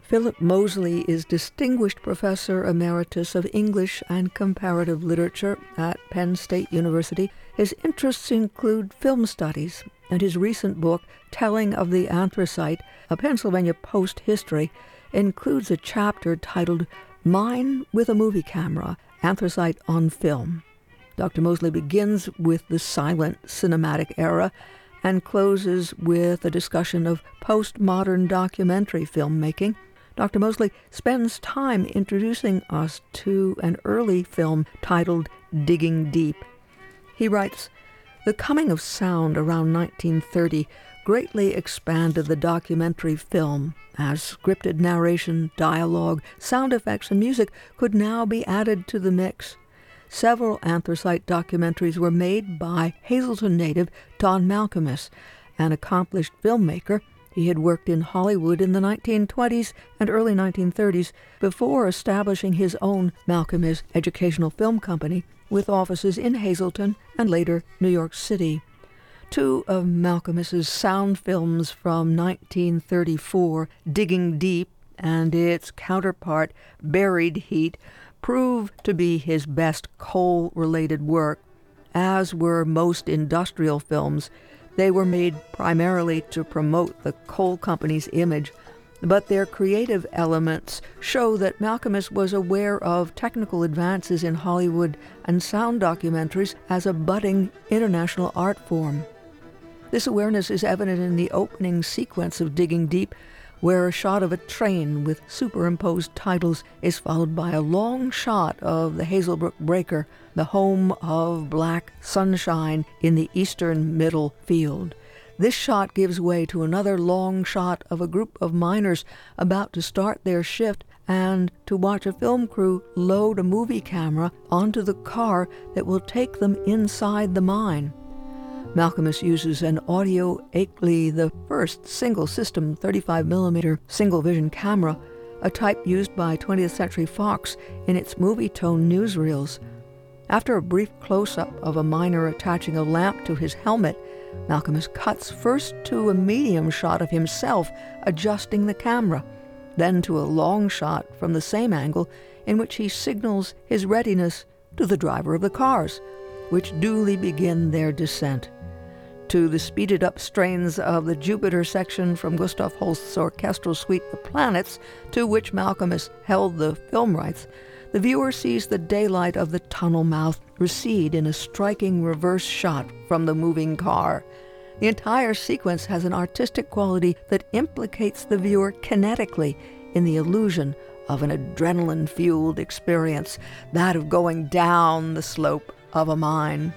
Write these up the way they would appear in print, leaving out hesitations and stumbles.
Philip Mosley is Distinguished Professor Emeritus of English and Comparative Literature at Penn State University. His interests include film studies, and his recent book, Telling of the Anthracite, a Pennsylvania Post history, includes a chapter titled Mine with a Movie Camera, Anthracite on Film. Dr. Mosley begins with the silent cinematic era and closes with a discussion of postmodern documentary filmmaking. Dr. Mosley spends time introducing us to an early film titled Digging Deep. He writes, "The coming of sound around 1930 greatly expanded the documentary film, as scripted narration, dialogue, sound effects, and music could now be added to the mix. Several anthracite documentaries were made by Hazleton native Don Malkmus, an accomplished filmmaker. He had worked in Hollywood in the 1920s and early 1930s before establishing his own Malkmus Educational Film Company with offices in Hazleton and later New York City. Two of Malkmus's sound films from 1934, Digging Deep and its counterpart, Buried Heat, prove to be his best coal-related work. As were most industrial films, they were made primarily to promote the coal company's image, but their creative elements show that Malkmus was aware of technical advances in Hollywood and sound documentaries as a budding international art form. This awareness is evident in the opening sequence of Digging Deep, where a shot of a train with superimposed titles is followed by a long shot of the Hazelbrook Breaker, the home of black sunshine in the eastern middle field. This shot gives way to another long shot of a group of miners about to start their shift and to watch a film crew load a movie camera onto the car that will take them inside the mine. Malkmus uses an Audio Akeley, the first single-system 35mm single-vision camera, a type used by 20th Century Fox in its movie-tone newsreels. After a brief close-up of a miner attaching a lamp to his helmet, Malkmus cuts first to a medium shot of himself adjusting the camera, then to a long shot from the same angle in which he signals his readiness to the driver of the cars, which duly begin their descent. To the speeded-up strains of the Jupiter section from Gustav Holst's orchestral suite The Planets, to which Malkmus held the film rights, the viewer sees the daylight of the tunnel mouth recede in a striking reverse shot from the moving car. The entire sequence has an artistic quality that implicates the viewer kinetically in the illusion of an adrenaline-fueled experience, that of going down the slope of a mine.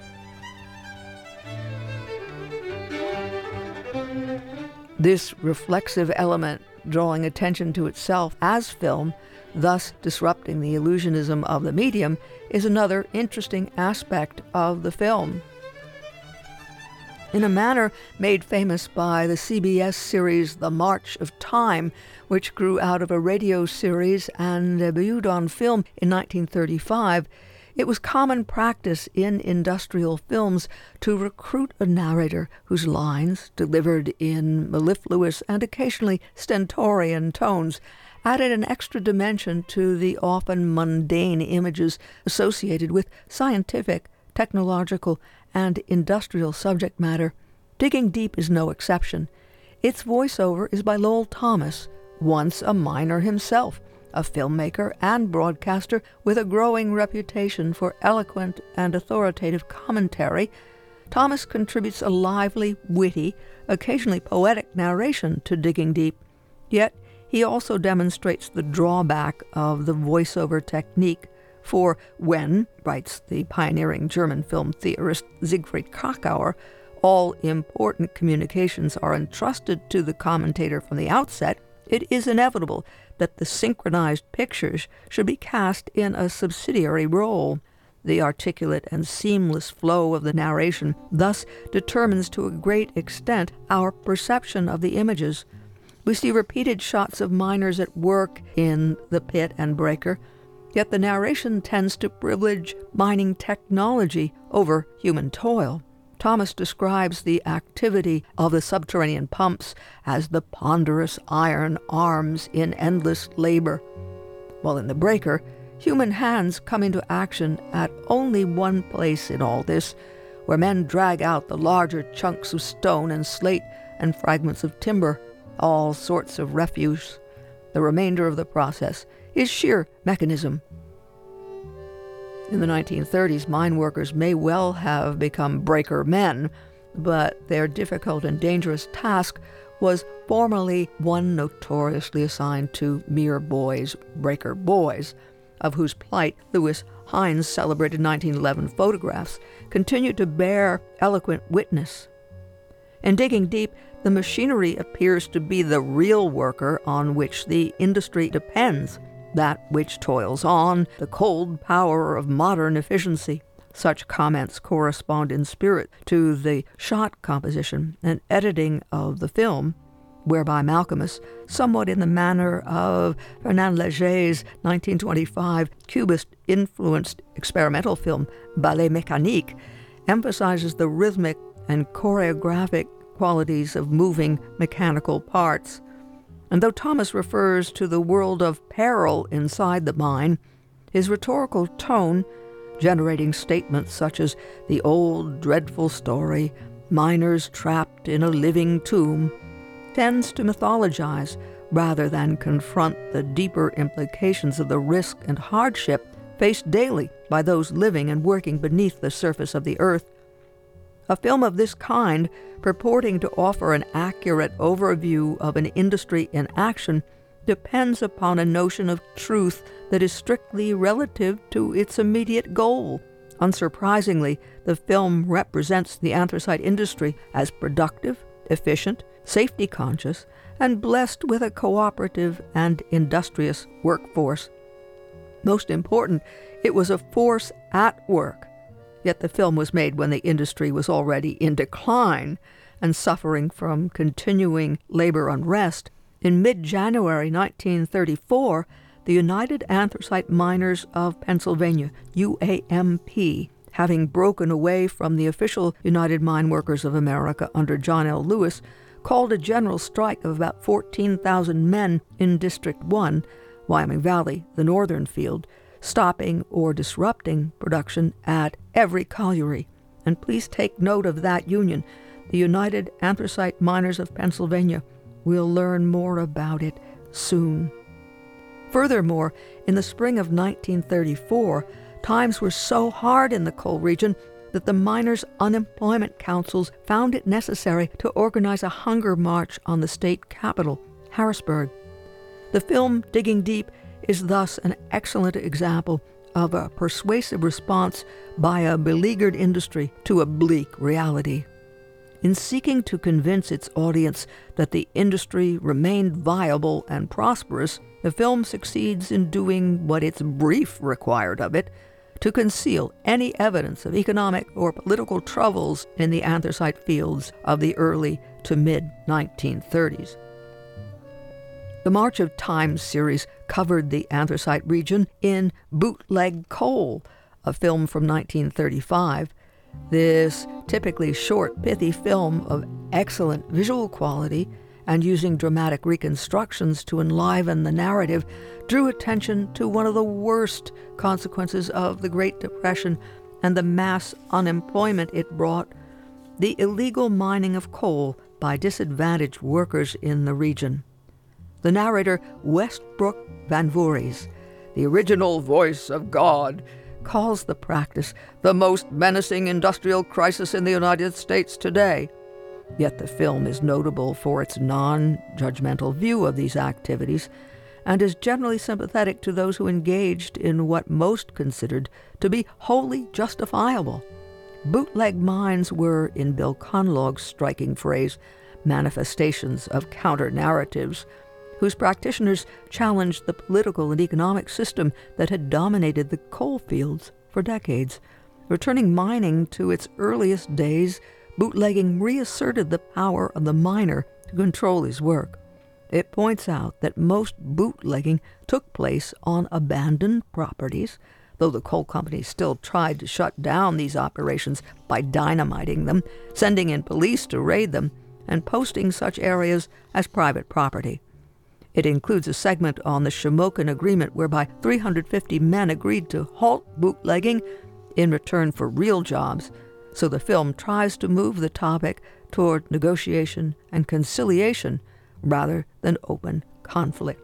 This reflexive element, drawing attention to itself as film, thus disrupting the illusionism of the medium, is another interesting aspect of the film. In a manner made famous by the CBS series The March of Time, which grew out of a radio series and debuted on film in 1935, it was common practice in industrial films to recruit a narrator whose lines, delivered in mellifluous and occasionally stentorian tones, added an extra dimension to the often mundane images associated with scientific, technological, and industrial subject matter. Digging Deep is no exception. Its voiceover is by Lowell Thomas, once a miner himself, a filmmaker and broadcaster with a growing reputation for eloquent and authoritative commentary. Thomas contributes a lively, witty, occasionally poetic narration to Digging Deep. Yet he also demonstrates the drawback of the voiceover technique, for when, writes the pioneering German film theorist Siegfried Kracauer, all important communications are entrusted to the commentator from the outset, it is inevitable that the synchronized pictures should be cast in a subsidiary role. The articulate and seamless flow of the narration thus determines to a great extent our perception of the images. We see repeated shots of miners at work in the pit and breaker, yet the narration tends to privilege mining technology over human toil. Thomas describes the activity of the subterranean pumps as the ponderous iron arms in endless labor, while in the breaker, human hands come into action at only one place in all this, where men drag out the larger chunks of stone and slate and fragments of timber, all sorts of refuse. The remainder of the process is sheer mechanism. In the 1930s, mine workers may well have become breaker men, but their difficult and dangerous task was formerly one notoriously assigned to mere boys, breaker boys, of whose plight Lewis Hines' celebrated 1911 photographs continue to bear eloquent witness. In digging deep, the machinery appears to be the real worker on which the industry depends, that which toils on, the cold power of modern efficiency. Such comments correspond in spirit to the shot composition and editing of the film, whereby Malcolmus, somewhat in the manner of Fernand Léger's 1925 Cubist-influenced experimental film Ballet Mécanique, emphasizes the rhythmic and choreographic qualities of moving mechanical parts. And though Thomas refers to the world of peril inside the mine, his rhetorical tone, generating statements such as the old dreadful story, miners trapped in a living tomb, tends to mythologize rather than confront the deeper implications of the risk and hardship faced daily by those living and working beneath the surface of the earth. A film of this kind, purporting to offer an accurate overview of an industry in action, depends upon a notion of truth that is strictly relative to its immediate goal. Unsurprisingly, the film represents the anthracite industry as productive, efficient, safety-conscious, and blessed with a cooperative and industrious workforce. Most important, it was a force at work. Yet the film was made when the industry was already in decline and suffering from continuing labor unrest. In mid-January 1934, the United Anthracite Miners of Pennsylvania, UAMP, having broken away from the official United Mine Workers of America under John L. Lewis, called a general strike of about 14,000 men in District 1, Wyoming Valley, the northern field, stopping or disrupting production at every colliery. And please take note of that union, the United Anthracite Miners of Pennsylvania. We'll learn more about it soon. Furthermore, in the spring of 1934, times were so hard in the coal region that the miners' unemployment councils found it necessary to organize a hunger march on the state capital, Harrisburg. The film Digging Deep is thus an excellent example of a persuasive response by a beleaguered industry to a bleak reality. In seeking to convince its audience that the industry remained viable and prosperous, the film succeeds in doing what its brief required of it, to conceal any evidence of economic or political troubles in the anthracite fields of the early to mid-1930s. The March of Time series covered the anthracite region in Bootleg Coal, a film from 1935. This typically short, pithy film of excellent visual quality and using dramatic reconstructions to enliven the narrative drew attention to one of the worst consequences of the Great Depression and the mass unemployment it brought, the illegal mining of coal by disadvantaged workers in the region. The narrator, Westbrook Van Voorhis, the original voice of God, calls the practice the most menacing industrial crisis in the United States today. Yet the film is notable for its non-judgmental view of these activities and is generally sympathetic to those who engaged in what most considered to be wholly justifiable. Bootleg mines were, in Bill Conlog's striking phrase, manifestations of counter-narratives, whose practitioners challenged the political and economic system that had dominated the coal fields for decades. Returning mining to its earliest days, bootlegging reasserted the power of the miner to control his work. It points out that most bootlegging took place on abandoned properties, though the coal company still tried to shut down these operations by dynamiting them, sending in police to raid them, and posting such areas as private property. It includes a segment on the Shamokin Agreement whereby 350 men agreed to halt bootlegging in return for real jobs, so the film tries to move the topic toward negotiation and conciliation rather than open conflict.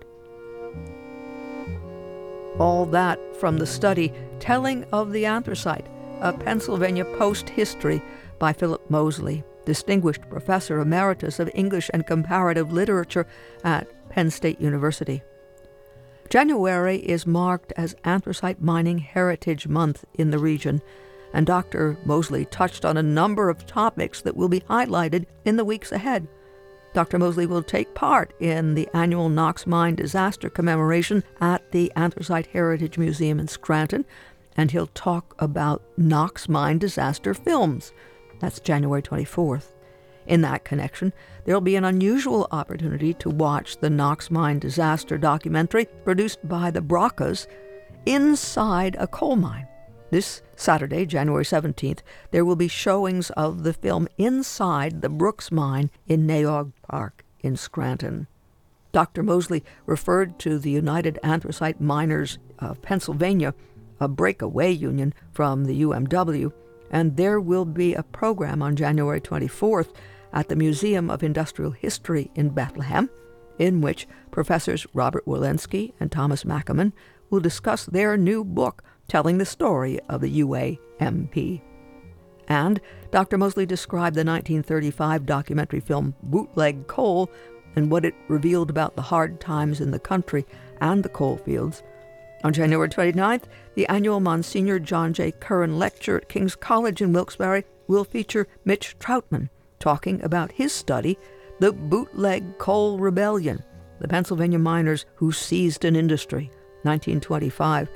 All that from the study Telling of the Anthracite, a Pennsylvania Post-History by Philip Mosley, Distinguished Professor Emeritus of English and Comparative Literature at Penn State University. January is marked as Anthracite Mining Heritage Month in the region, and Dr. Mosley touched on a number of topics that will be highlighted in the weeks ahead. Dr. Mosley will take part in the annual Knox Mine disaster commemoration at the Anthracite Heritage Museum in Scranton, and he'll talk about Knox Mine disaster films. That's January 24th. In that connection, there'll be an unusual opportunity to watch the Knox Mine disaster documentary produced by the Brocas, Inside a Coal Mine. This Saturday, January 17th, there will be showings of the film Inside the Brooks Mine in Naog Park in Scranton. Dr. Mosley referred to the United Anthracite Miners of Pennsylvania, a breakaway union from the UMW, and there will be a program on January 24th at the Museum of Industrial History in Bethlehem, in which Professors Robert Walensky and Thomas Mackaman will discuss their new book telling the story of the UAMP. And Dr. Mosley described the 1935 documentary film Bootleg Coal and what it revealed about the hard times in the country and the coal fields. On January 29th, the annual Monsignor John J. Curran Lecture at King's College in Wilkes-Barre will feature Mitch Troutman talking about his study, The Bootleg Coal Rebellion, the Pennsylvania miners who seized an industry, 1925 to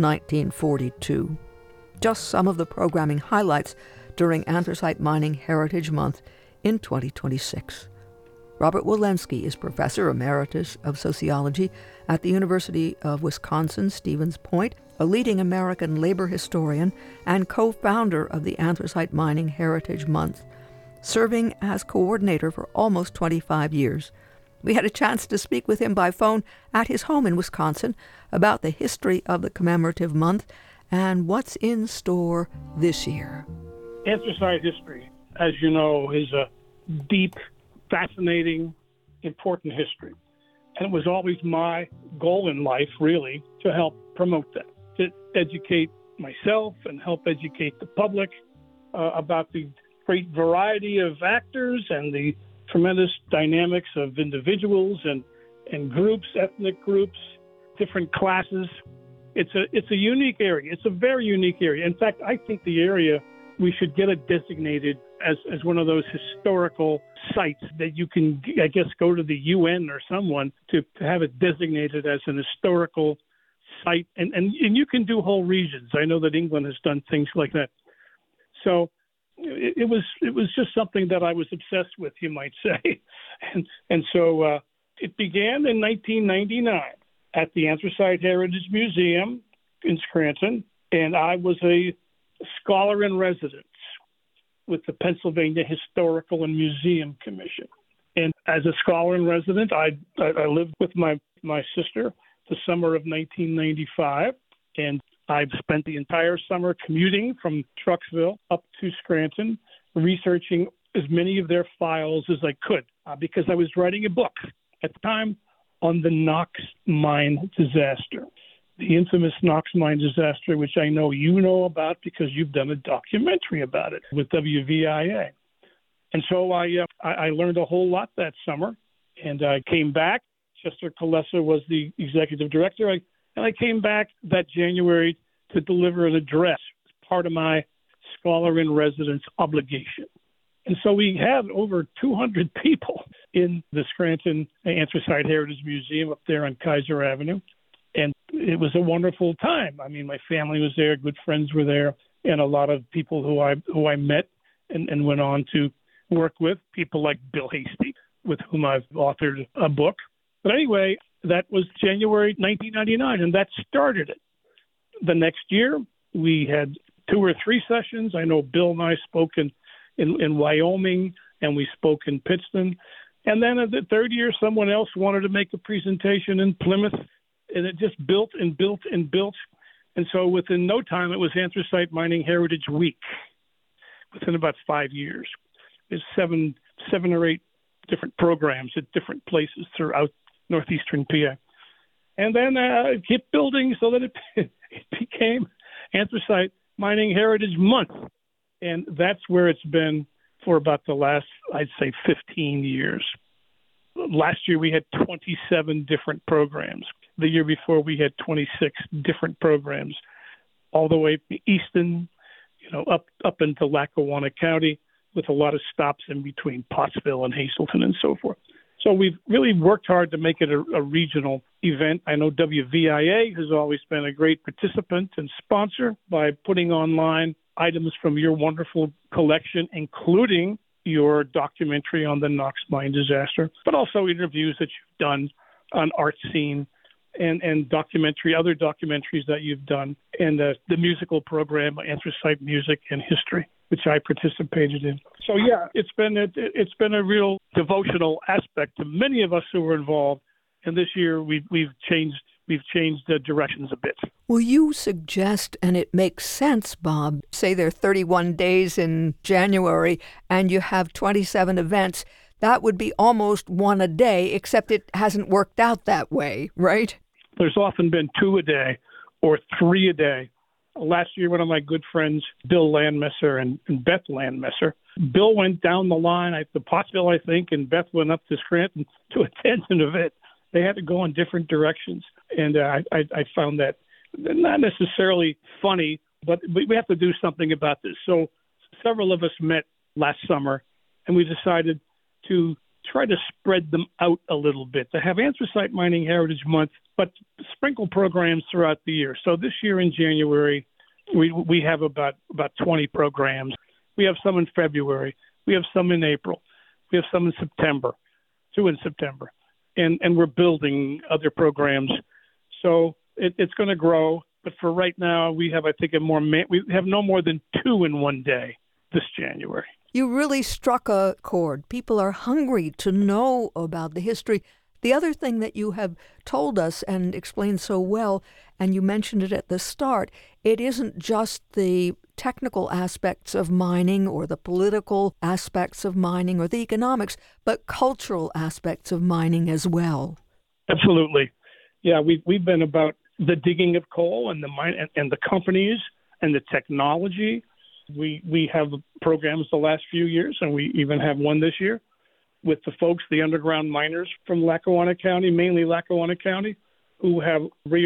1942. Just some of the programming highlights during Anthracite Mining Heritage Month in 2026. Robert Walensky is Professor Emeritus of Sociology at the University of Wisconsin-Stevens Point, a leading American labor historian and co-founder of the Anthracite Mining Heritage Month, serving as coordinator for almost 25 years. We had a chance to speak with him by phone at his home in Wisconsin about the history of the commemorative month and what's in store this year. Anthracite history, as you know, is a deep, fascinating, important history. And it was always my goal in life, really, to help promote that, to educate myself and help educate the public about the great variety of actors and the tremendous dynamics of individuals and groups, ethnic groups, different classes. It's a unique area. It's a very unique area. In fact, I think the area, we should get it designated as one of those historical sites that you can, I guess, go to the UN or someone to have it designated as an historical site. And you can do whole regions. I know that England has done things like that. So it was just something that I was obsessed with, you might say. And so it began in 1999 at the Anthracite Heritage Museum in Scranton, and I was a scholar in residence with the Pennsylvania Historical and Museum Commission. And as a scholar in residence, I lived with my sister the summer of 1995, and I've spent the entire summer commuting from Trucksville up to Scranton, researching as many of their files as I could, because I was writing a book at the time on the Knox Mine disaster, the infamous Knox Mine disaster, which I know you know about because you've done a documentary about it with WVIA. And so I learned a whole lot that summer, and I came back. Chester Kulesa was the executive director, and I came back that January to deliver an address as part of my scholar in residence obligation. And so we had over 200 people in the Scranton Anthracite Heritage Museum up there on Kaiser Avenue. And it was a wonderful time. I mean, my family was there, good friends were there, and a lot of people who I met and went on to work with, people like Bill Hasty, with whom I've authored a book. But anyway, that was January 1999, and that started it. The next year, we had 2 or 3 sessions. I know Bill and I spoke in Wyoming, and we spoke in Pittston. And then in the third year, someone else wanted to make a presentation in Plymouth, and it just built and built and built. And so within no time, it was Anthracite Mining Heritage Week. Within about 5 years, there's seven or 8 different programs at different places throughout northeastern PA. And then it kept building so that it became Anthracite Mining Heritage Month. And that's where it's been for about the last, I'd say, 15 years. Last year, we had 27 different programs. The year before, we had 26 different programs, all the way from Easton, up into Lackawanna County, with a lot of stops in between Pottsville and Hazleton and so forth. So we've really worked hard to make it a regional event. I know WVIA has always been a great participant and sponsor by putting online items from your wonderful collection, including your documentary on the Knox mine disaster, but also interviews that you've done on Art Scene and other documentaries that you've done, and the musical program, Anthracite Music and History, which I participated in. So yeah, it's been a real devotional aspect to many of us who were involved. And this year we've changed the directions a bit. Will you suggest, and it makes sense, Bob, say there are 31 days in January and you have 27 events, that would be almost one a day, except it hasn't worked out that way, right? There's often been 2 a day or 3 a day. Last year, one of my good friends, Bill Landmesser and Beth Landmesser, Bill went down the line to Pottsville, I think, and Beth went up to Scranton to attend an event. They had to go in different directions. And I found that not necessarily funny, but we have to do something about this. So several of us met last summer, and we decided to try to spread them out a little bit, to have Anthracite Mining Heritage Month, but sprinkle programs throughout the year. So this year in January, we have about 20 programs. We have some in February. We have some in April. We have some in September, 2 in September. And we're building other programs. So it's going to grow. But for right now, we have, I think, we have no more than 2 in one day this January. You really struck a chord. People are hungry to know about the history. The other thing that you have told us and explained so well, and you mentioned it at the start, it isn't just the technical aspects of mining or the political aspects of mining or the economics, but cultural aspects of mining as well. Absolutely. Yeah, we've been about the digging of coal and the mine and the companies and the technology. We have programs the last few years, and we even have one this year with the folks, the underground miners from Lackawanna County, mainly Lackawanna County, who have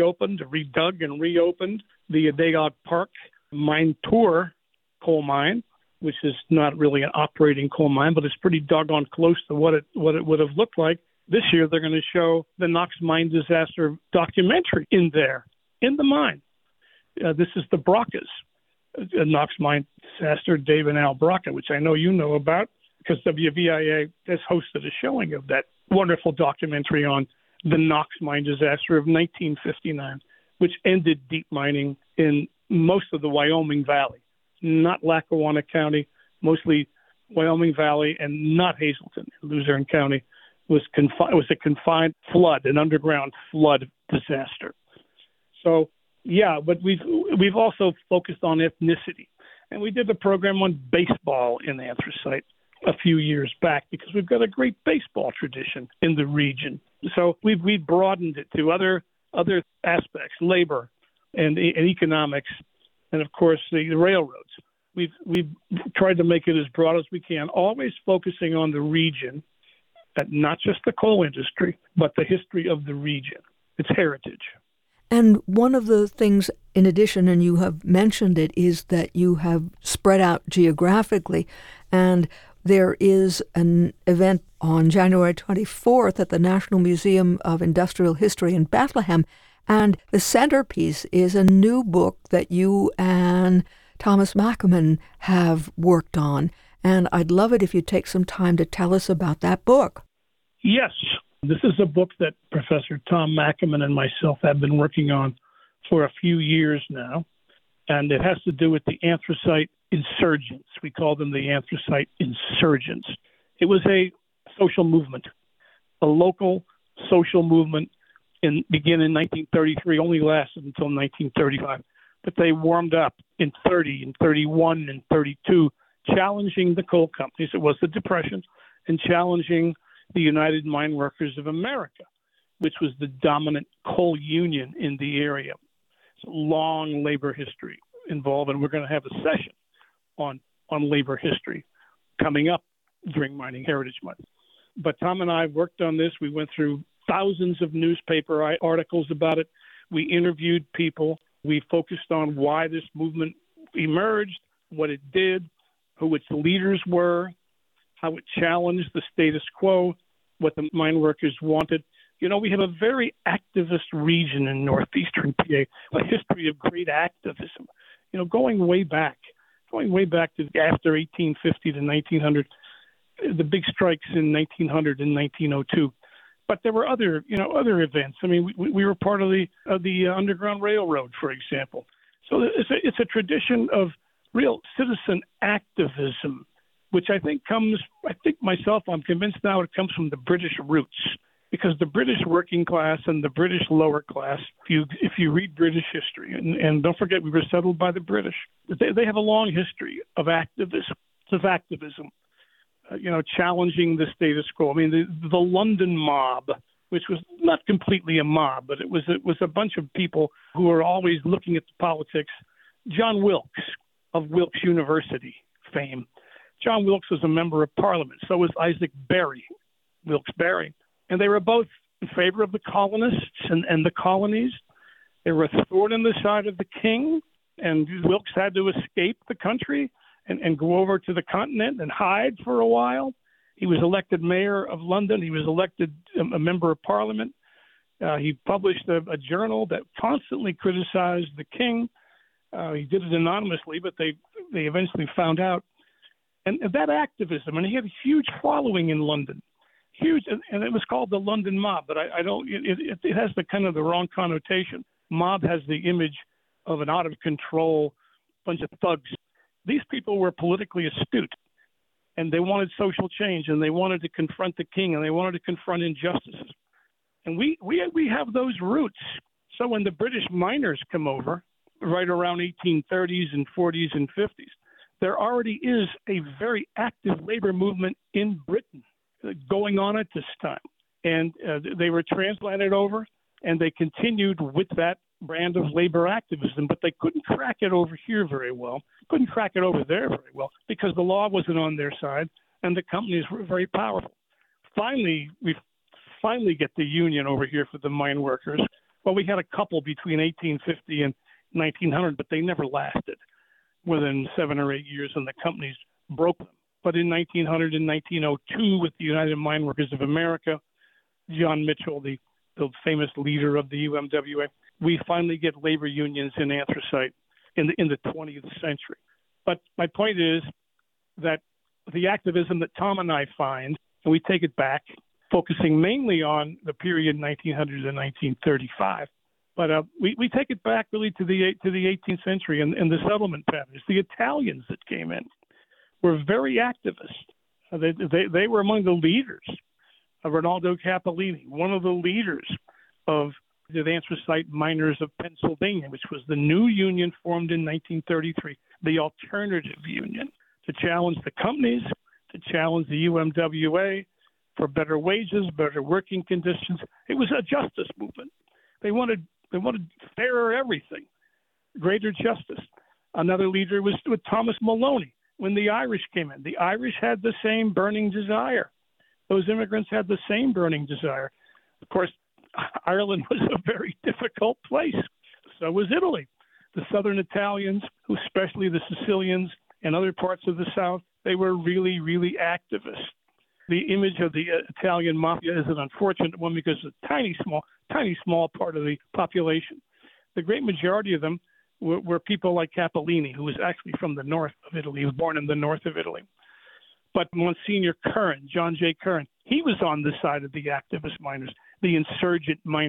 redug and reopened the Adayog Park Mine Tour coal mine, which is not really an operating coal mine, but it's pretty doggone close to what it would have looked like. This year, they're going to show the Knox mine disaster documentary in there, in the mine. This is the Brocas, Knox mine disaster, Dave and Al Braca, which I know you know about because WVIA has hosted a showing of that wonderful documentary on the Knox mine disaster of 1959, which ended deep mining in most of the Wyoming Valley, not Lackawanna County, mostly Wyoming Valley, and not Hazleton. Luzerne County was a confined flood, an underground flood disaster. So, yeah, but we've also focused on ethnicity, and we did a program on baseball in Anthracite a few years back because we've got a great baseball tradition in the region. So we've broadened it to other aspects, labor and economics, and of course the railroads. We've tried to make it as broad as we can, always focusing on the region, not just the coal industry, but the history of the region, its heritage. And one of the things, in addition, and you have mentioned it, is that you have spread out geographically, and there is an event on January 24th at the National Museum of Industrial History in Bethlehem, and the centerpiece is a new book that you and Thomas Mackaman have worked on. And I'd love it if you'd take some time to tell us about that book. Yes. This is a book that Professor Tom Mackaman and myself have been working on for a few years now, and it has to do with the anthracite insurgents. We call them the anthracite insurgents. It was a social movement, a local social movement, began in 1933, only lasted until 1935. But they warmed up in 30 and 31 and 32, challenging the coal companies. It was the Depression, and challenging the United Mine Workers of America, which was the dominant coal union in the area. It's a long labor history involved, and we're going to have a session on labor history coming up during Mining Heritage Month. But Tom and I worked on this. We went through thousands of newspaper articles about it. We interviewed people. We focused on why this movement emerged, what it did, who its leaders were, how it challenged the status quo, what the mine workers wanted. You know, we have a very activist region in northeastern PA, a history of great activism. You know, going way back to after 1850 to 1900, the big strikes in 1900 and 1902. But there were other events. I mean, we were part of the Underground Railroad, for example. So it's a tradition of real citizen activism, which I'm convinced now it comes from the British roots, because the British working class and the British lower class, if you read British history, and don't forget we were settled by the British, they have a long history of activism, challenging the status quo. I mean, the London mob, which was not completely a mob, but it was a bunch of people who were always looking at the politics. John Wilkes of Wilkes University fame. John Wilkes was a member of Parliament. So was Isaac Berry, Wilkes-Barre. And they were both in favor of the colonists and the colonies. They were a thorn in the side of the king, and Wilkes had to escape the country and go over to the continent and hide for a while. He was elected mayor of London. He was elected a member of Parliament. He published a journal that constantly criticized the king. He did it anonymously, but they eventually found out. And that activism, and he had a huge following in London, huge, and it was called the London mob. But it has the wrong connotation. Mob has the image of an out of control bunch of thugs. These people were politically astute, and they wanted social change, and they wanted to confront the king, and they wanted to confront injustices. And we have those roots. So when the British miners come over, right around 1830s and 40s and 50s, there already is a very active labor movement in Britain going on at this time. And they were transplanted over, and they continued with that brand of labor activism, but they couldn't crack it over here very well, couldn't crack it over there very well, because the law wasn't on their side, and the companies were very powerful. We finally get the union over here for the mine workers. Well, we had a couple between 1850 and 1900, but they never lasted more than 7 or 8 years, and the companies broke them. But in 1900 and 1902, with the United Mine Workers of America, John Mitchell, the famous leader of the UMWA, we finally get labor unions in anthracite in the 20th century. But my point is that the activism that Tom and I find, and we take it back, focusing mainly on the period 1900 to 1935, but we take it back really to the 18th century and the settlement patterns. The Italians that came in were very activist. They were among the leaders of Rinaldo Capellini, one of the leaders of the Anthracite Miners of Pennsylvania, which was the new union formed in 1933, the alternative union, to challenge the companies, to challenge the UMWA for better wages, better working conditions. It was a justice movement. They wanted fairer everything, greater justice. Another leader was with Thomas Maloney. When the Irish came in, the Irish had the same burning desire. Those immigrants had the same burning desire. Of course, Ireland was a very difficult place. So was Italy. The southern Italians, especially the Sicilians and other parts of the South, they were really, really activist. The image of the Italian mafia is an unfortunate one because it's a tiny, small part of the population. The great majority of them were people like Capellini, who was actually from the north of Italy. He was born in the north of Italy. But Monsignor Curran, John J. Curran, he was on the side of the activist miners, the insurgent miners.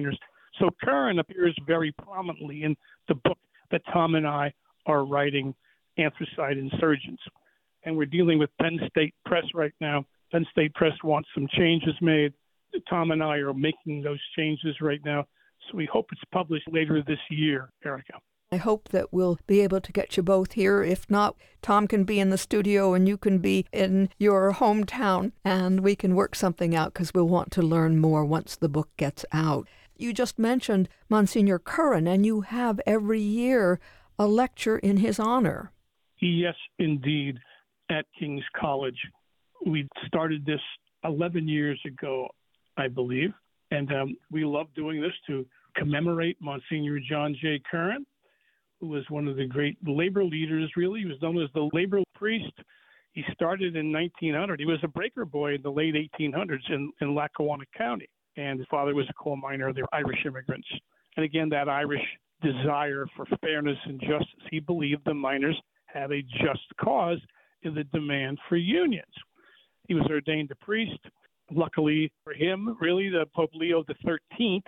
So Curran appears very prominently in the book that Tom and I are writing, Anthracite Insurgents. And we're dealing with Penn State Press right now. Penn State Press wants some changes made. Tom and I are making those changes right now. So we hope it's published later this year, Erica. I hope that we'll be able to get you both here. If not, Tom can be in the studio and you can be in your hometown, and we can work something out because we'll want to learn more once the book gets out. You just mentioned Monsignor Curran, and you have every year a lecture in his honor. Yes, indeed, at King's College. We started this 11 years ago, I believe, and we love doing this to commemorate Monsignor John J. Curran, who was one of the great labor leaders, really. He was known as the labor priest. He started in 1900. He was a breaker boy in the late 1800s in Lackawanna County, and his father was a coal miner. They were Irish immigrants. And again, that Irish desire for fairness and justice. He believed the miners had a just cause in the demand for unions. He was ordained a priest. Luckily for him, really, the Pope Leo XIII,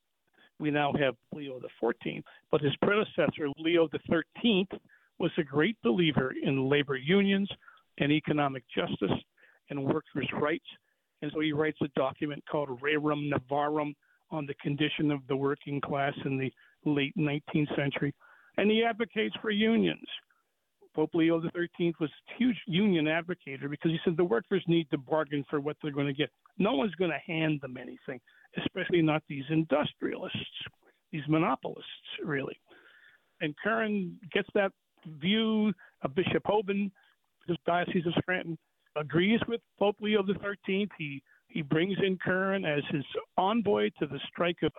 we now have Leo XIV, but his predecessor, Leo XIII, was a great believer in labor unions and economic justice and workers' rights. And so he writes a document called Rerum Novarum on the condition of the working class in the late 19th century. And he advocates for unions. Pope Leo XIII was a huge union advocator because he said the workers need to bargain for what they're going to get. No one's going to hand them anything, especially not these industrialists, these monopolists, really. And Curran gets that view. Bishop Hoban, the Diocese of Scranton, agrees with Pope Leo XIII. He brings in Curran as his envoy to the strike of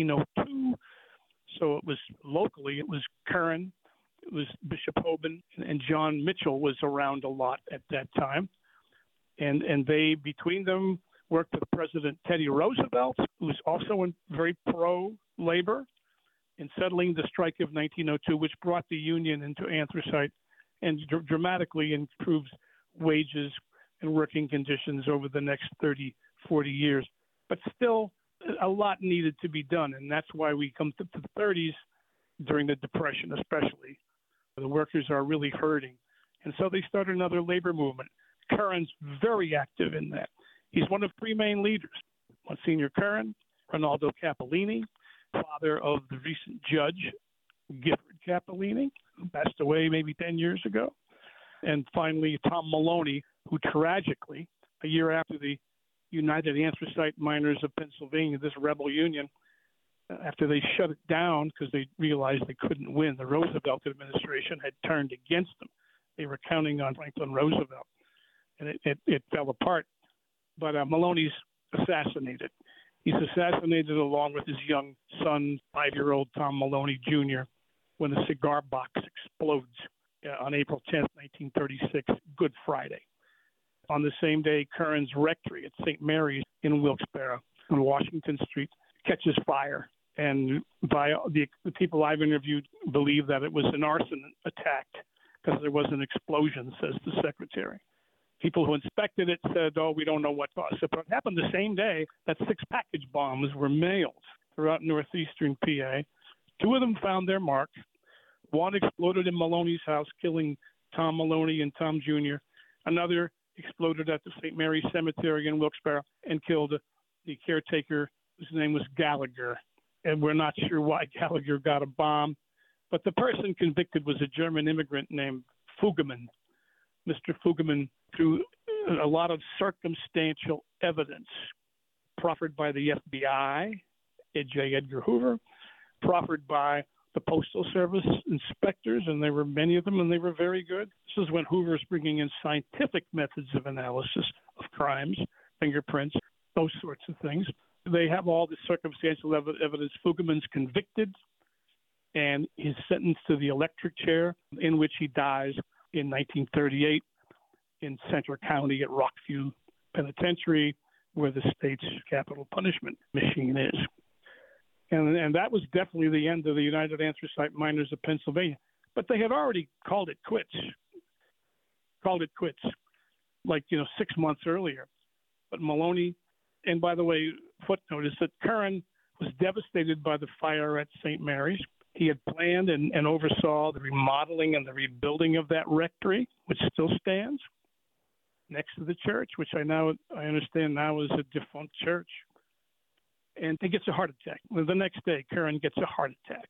1902. So it was locally, it was Curran, it was Bishop Hoban, and John Mitchell was around a lot at that time. And they, between them, worked with President Teddy Roosevelt, who was also very pro-labor, in settling the strike of 1902, which brought the union into anthracite and dramatically improved wages and working conditions over the next 30, 40 years. But still, a lot needed to be done, and that's why we come to the 30s, during the Depression especially. The workers are really hurting. And so they started another labor movement. Curran's very active in that. He's one of three main leaders: Monsignor Curran, Rinaldo Capellini, father of the recent judge, Gifford Capellini, who passed away maybe 10 years ago, and finally Tom Maloney, who tragically, a year after the United Anthracite Miners of Pennsylvania, this rebel union, after they shut it down because they realized they couldn't win, the Roosevelt administration had turned against them. They were counting on Franklin Roosevelt, and it fell apart. But Maloney's assassinated. He's assassinated along with his young son, 5-year-old Tom Maloney Jr., when a cigar box explodes on April 10th, 1936, Good Friday. On the same day, Curran's rectory at St. Mary's in Wilkes-Barre on Washington Street catches fire. And by the people I've interviewed believe that it was an arson attack because there was an explosion, says the secretary. People who inspected it said, oh, we don't know what caused it. But it happened the same day that 6 package bombs were mailed throughout northeastern PA. 2 of them found their mark. 1 exploded in Maloney's house, killing Tom Maloney and Tom Jr. Another exploded at the St. Mary's Cemetery in Wilkes-Barre and killed the caretaker, whose name was Gallagher. And we're not sure why Gallagher got a bomb. But the person convicted was a German immigrant named Fuggeman. Mr. Fuggeman, through a lot of circumstantial evidence proffered by the FBI, J. Edgar Hoover, proffered by the Postal Service inspectors, and there were many of them, and they were very good. This is when Hoover's bringing in scientific methods of analysis of crimes, fingerprints, those sorts of things. They have all the circumstantial evidence. Fuggeman's convicted, and he's sentenced to the electric chair, in which he dies in 1938 in Central County at Rockview Penitentiary, where the state's capital punishment machine is. And that was definitely the end of the United Anthracite Miners of Pennsylvania. But they had already called it quits, like, 6 months earlier. But Maloney, and by the way, footnote is that Curran was devastated by the fire at St. Mary's. He had planned and oversaw the remodeling and the rebuilding of that rectory, which still stands next to the church, which I understand now is a defunct church. And he gets a heart attack. Well, the next day, Curran gets a heart attack.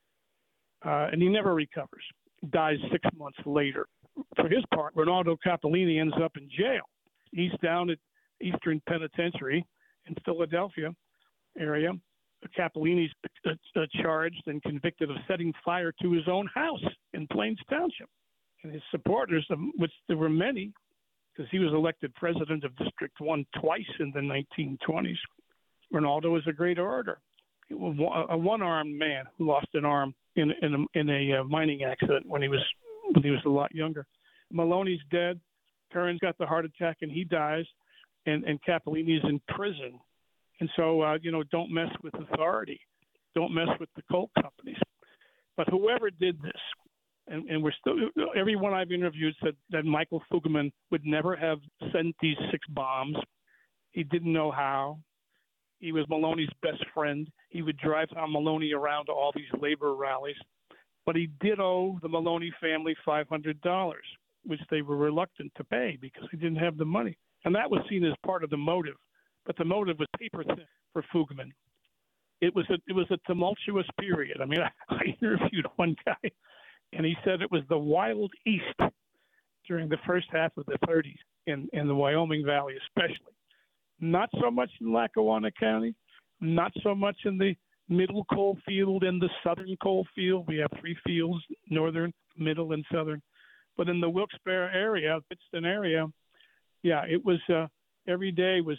And he never recovers. Dies 6 months later. For his part, Rinaldo Cappellini ends up in jail. He's down at Eastern Penitentiary in Philadelphia area. Cappellini's charged and convicted of setting fire to his own house in Plains Township. And his supporters, which there were many, because he was elected president of District 1 twice in the 1920s. Rinaldo was a great orator. He was a one-armed man who lost an arm in a mining accident when he was a lot younger. Maloney's dead. Curran's got the heart attack and he dies, and Cappellini's in prison. And so, don't mess with authority. Don't mess with the coal companies. But whoever did this, and we're still, everyone I've interviewed said that Michael Fugleman would never have sent these 6 bombs. He didn't know how. He was Maloney's best friend. He would drive Tom Maloney around to all these labor rallies. But he did owe the Maloney family $500, which they were reluctant to pay because he didn't have the money. And that was seen as part of the motive. But the motive was paper thin for Fugleman. It was a tumultuous period. I mean, I interviewed one guy, and he said it was the Wild East during the first half of the 30s in the Wyoming Valley especially. Not so much in Lackawanna County, not so much in the middle coal field and the southern coal field. We have 3 fields, northern, middle, and southern. But in the Wilkes-Barre area, Pittston area, yeah, it was every day was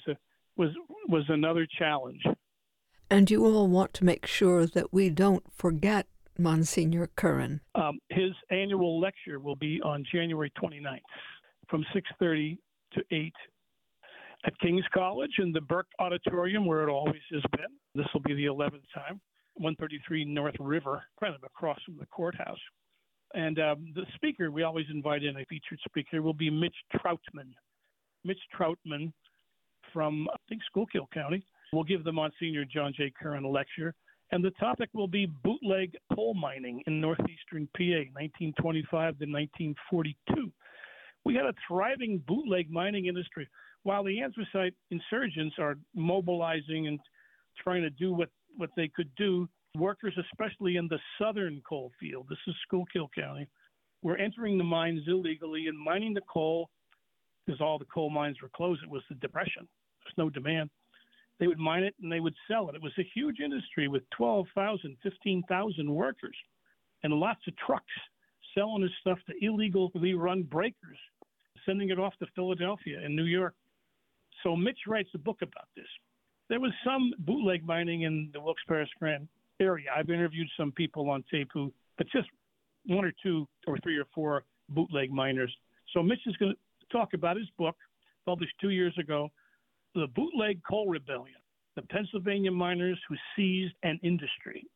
another challenge. And you all want to make sure that we don't forget Monsignor Curran. His annual lecture will be on January 29th from 6:30 to 8 at King's College in the Burke Auditorium, where it always has been. This will be the 11th time, 133 North River, kind of across from the courthouse. And the speaker, we always invite in a featured speaker, will be Mitch Troutman. Mitch Troutman from, I think, Schuylkill County will give the Monsignor John J. Curran lecture. And the topic will be bootleg coal mining in northeastern PA, 1925 to 1942. We had a thriving bootleg mining industry. While the anthracite insurgents are mobilizing and trying to do what they could do, workers, especially in the southern coal field, this is Schuylkill County, were entering the mines illegally and mining the coal because all the coal mines were closed. It was the Depression. There's no demand. They would mine it and they would sell it. It was a huge industry with 12,000, 15,000 workers and lots of trucks selling this stuff to illegally run breakers, sending it off to Philadelphia and New York. So Mitch writes a book about this. There was some bootleg mining in the Wilkes-Barre-Scranton area. I've interviewed some people on tape but just 1 or 2 or 3 or 4 bootleg miners. So Mitch is going to talk about his book, published 2 years ago, The Bootleg Coal Rebellion, the Pennsylvania Miners Who Seized an Industry,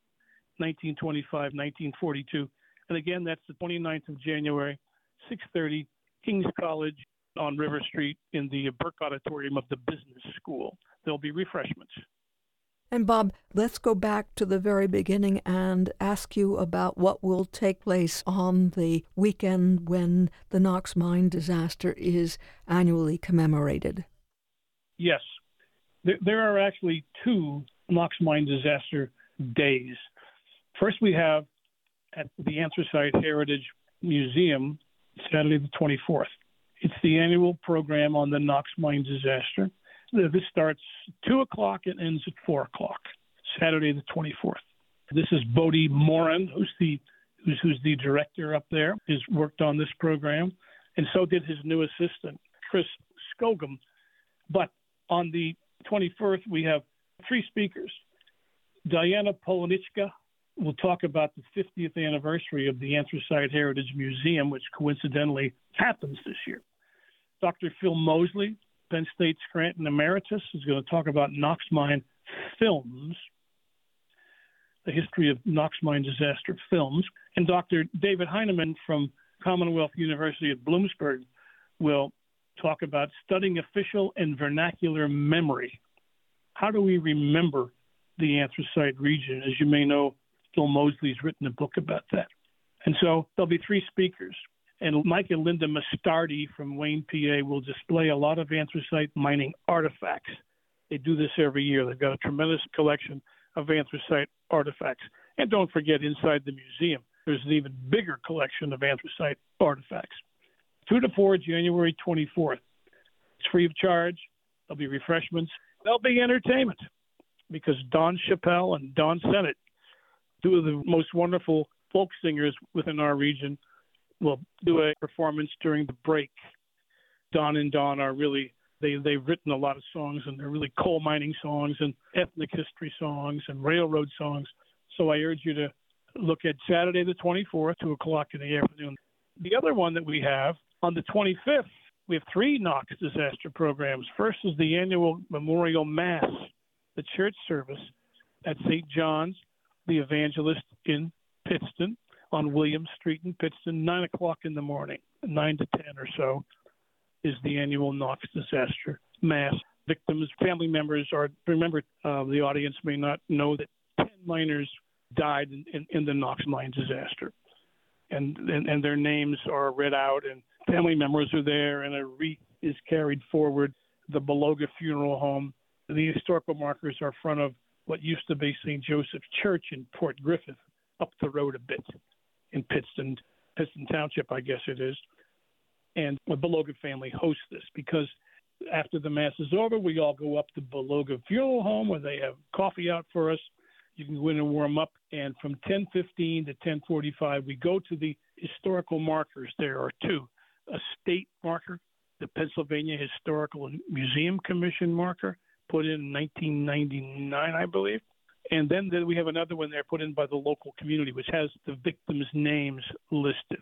1925, 1942. And again, that's the 29th of January, 6:30, King's College on River Street in the Burke Auditorium of the Business School. There'll be refreshments. And Bob, let's go back to the very beginning and ask you about what will take place on the weekend when the Knox mine disaster is annually commemorated. Yes. There are actually 2 Knox mine disaster days. First, we have at the Anthracite Heritage Museum, Saturday the 24th. It's the annual program on the Knox mine disaster. This starts 2 o'clock and ends at 4 o'clock, Saturday the 24th. This is Bodie Moran, who's the director up there, has worked on this program, and so did his new assistant, Chris Skogum. But on the 21st, we have 3 speakers. Diana Polonichka will talk about the 50th anniversary of the Anthracite Heritage Museum, which coincidentally happens this year. Dr. Phil Mosley, Penn State Scranton Emeritus, is going to talk about Knox Mine films, the history of Knox Mine disaster films. And Dr. David Heineman from Commonwealth University at Bloomsburg will talk about studying official and vernacular memory. How do we remember the anthracite region. As you may know, Phil Mosley's written a book about that. And so there'll be 3 speakers. And Mike and Linda Mastardi from Wayne, PA, will display a lot of anthracite mining artifacts. They do this every year. They've got a tremendous collection of anthracite artifacts. And don't forget, inside the museum, there's an even bigger collection of anthracite artifacts. 2 to 4, January 24th. It's free of charge. There'll be refreshments. There'll be entertainment because Don Chappelle and Don Sennett, 2 of the most wonderful folk singers within our region, will do a performance during the break. Don and Don are really, they've written a lot of songs, and they're really coal mining songs and ethnic history songs and railroad songs. So I urge you to look at Saturday the 24th, 2 o'clock in the afternoon. The other one that we have, on the 25th, we have 3 Knox disaster programs. First is the annual Memorial Mass, the church service at St. John's, the Evangelist in Pittston, on William Street in Pittston, 9 o'clock in the morning, 9 to 10 or so, is the annual Knox disaster Mass. Victims, family members are, remember, the audience may not know that 10 miners died in the Knox mine disaster. And their names are read out, and family members are there, and a wreath is carried forward. The Beloga Funeral Home. The historical markers are in front of what used to be St. Joseph Church in Port Griffith, up the road a bit in Pittston Township, I guess it is. And the Beloga family hosts this because after the Mass is over, we all go up to Beloga Funeral Home where they have coffee out for us. You can go in and warm up. And from 10:15 to 10:45, we go to the historical markers. There are 2, a state marker, the Pennsylvania Historical Museum Commission marker, put in 1999, I believe. And then we have another one there put in by the local community, which has the victims' names listed.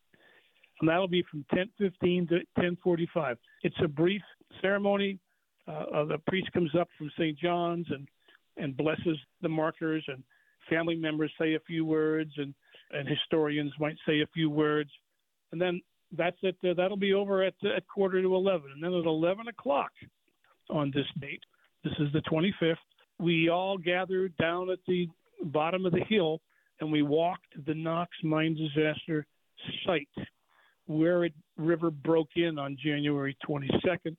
And that'll be from 10:15 to 10:45. It's a brief ceremony. The priest comes up from St. John's and blesses the markers, and family members say a few words, and historians might say a few words. And then that's it. That'll be over at 10:45. And then at 11 o'clock on this date, this is the 25th, we all gather down at the bottom of the hill, and we walk to the Knox mine disaster site where it river broke in on January 22nd,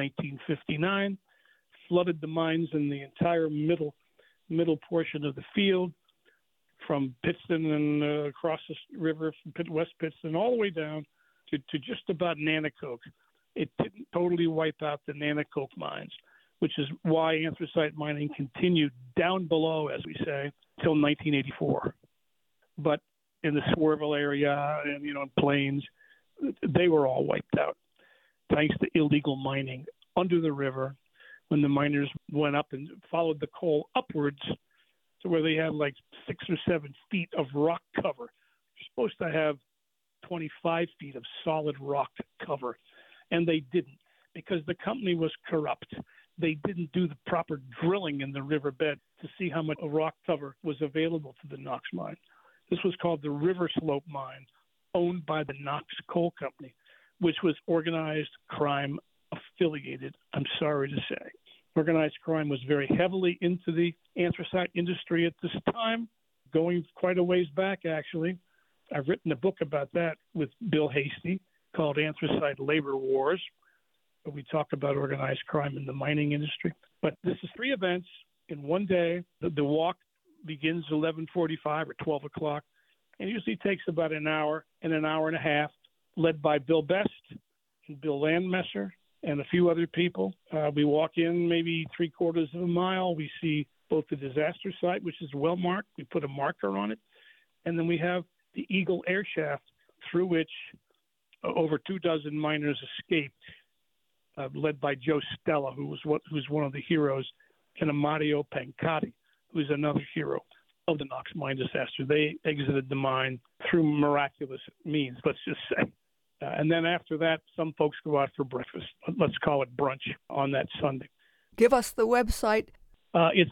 1959, flooded the mines in the entire middle portion of the field from Pittston and across the river from West Pittston all the way down to just about Nanticoke. It didn't totally wipe out the Nanticoke mines, which is why anthracite mining continued down below, as we say, till 1984. But in the Swerville area and, in Plains, they were all wiped out thanks to illegal mining under the river when the miners went up and followed the coal upwards to where they had like 6 or 7 feet of rock cover. You're supposed to have 25 feet of solid rock cover, and they didn't because the company was corrupt. They didn't do the proper drilling in the riverbed to see how much rock cover was available to the Knox mine. This was called the River Slope Mine, owned by the Knox Coal Company, which was organized crime affiliated, I'm sorry to say. Organized crime was very heavily into the anthracite industry at this time, going quite a ways back, actually. I've written a book about that with Bill Hasty called Anthracite Labor Wars. We talk about organized crime in the mining industry. But this is 3 events in one day. The walk begins 11:45 or 12 o'clock, and usually takes about an hour and a half, led by Bill Best and Bill Landmesser and a few other people. We walk in maybe 3/4 of a mile. We see both the disaster site, which is well marked. We put a marker on it. And then we have the Eagle Air Shaft through which over 24 miners escaped, led by Joe Stella, who's one of the heroes, and Amadio Pancati, who's another hero of the Knox mine disaster. They exited the mine through miraculous means, let's just say. And then after that, some folks go out for breakfast. Let's call it brunch on that Sunday. Give us the website. It's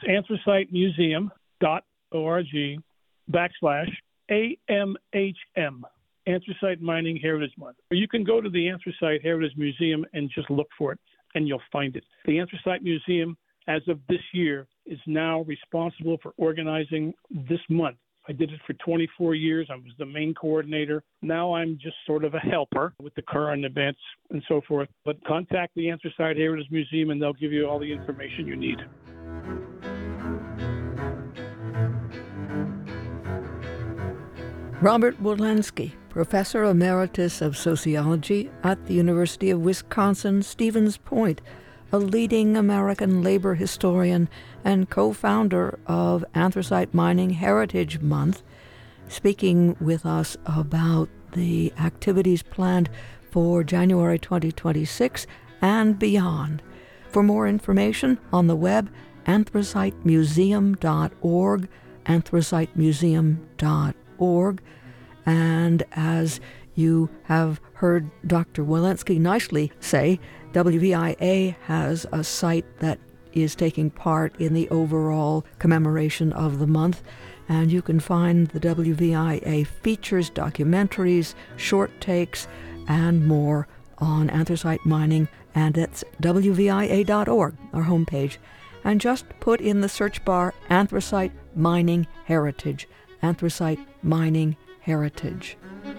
anthracitemuseum.org/AMHM, Anthracite Mining Heritage Month. Or you can go to the Anthracite Heritage Museum and just look for it, and you'll find it. The Anthracite Museum as of this year, is now responsible for organizing this month. I did it for 24 years. I was the main coordinator. Now I'm just sort of a helper with the current events and so forth. But contact the Anthracite Heritage Museum and they'll give you all the information you need. Robert Wolanski, Professor Emeritus of Sociology at the University of Wisconsin-Stevens Point, a leading American labor historian and co-founder of Anthracite Mining Heritage Month, speaking with us about the activities planned for January 2026 and beyond. For more information on the web, anthracitemuseum.org, anthracitemuseum.org. And as you have heard Dr. Wolanski nicely say, WVIA has a site that is taking part in the overall commemoration of the month, and you can find the WVIA features, documentaries, short takes, and more on anthracite mining, and it's WVIA.org, our homepage. And just put in the search bar Anthracite Mining Heritage, Anthracite Mining Heritage.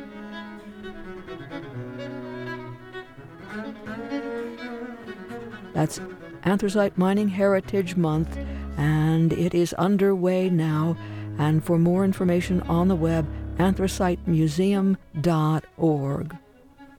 That's Anthracite Mining Heritage Month, and it is underway now. And for more information on the web, anthracitemuseum.org.